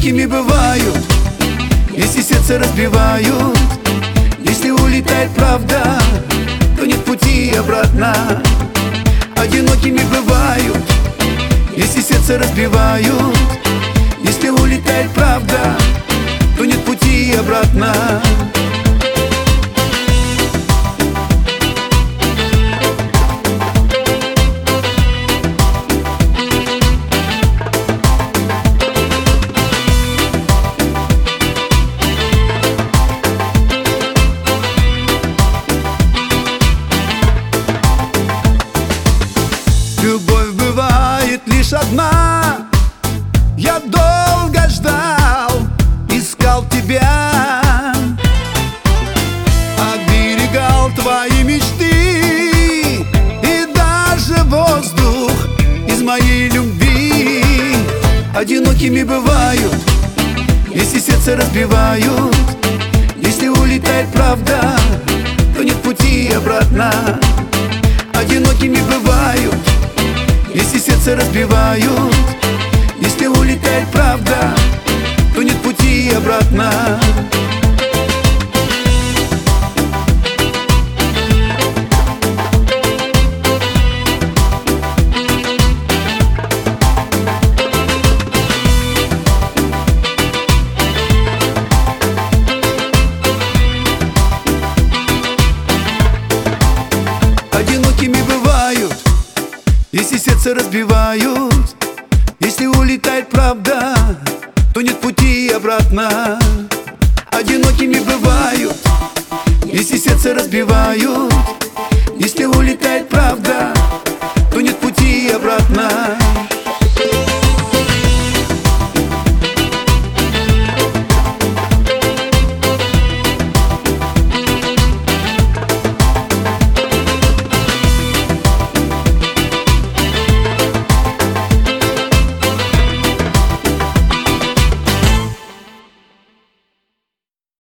Одинокими бывают, если сердце разбивают. Если улетает правда, то нет пути обратно. Одинокими бывают, если сердце разбивают. Если улетает правда, то нет пути обратно. Любовь бывает лишь одна. Я долго ждал, искал тебя, оберегал твои мечты, и даже воздух из моей любви. Одинокими бывают, если сердце разбивают. Если улетает правда, то нет пути обратно. Одинокими бывают, если сердце разбивают. Если улетает правда, то нет пути обратно. Одинокими бывают, если сердце разбивают. Если улетает правда, то нет пути обратно. Одинокими бывают, если сердце разбивают. Если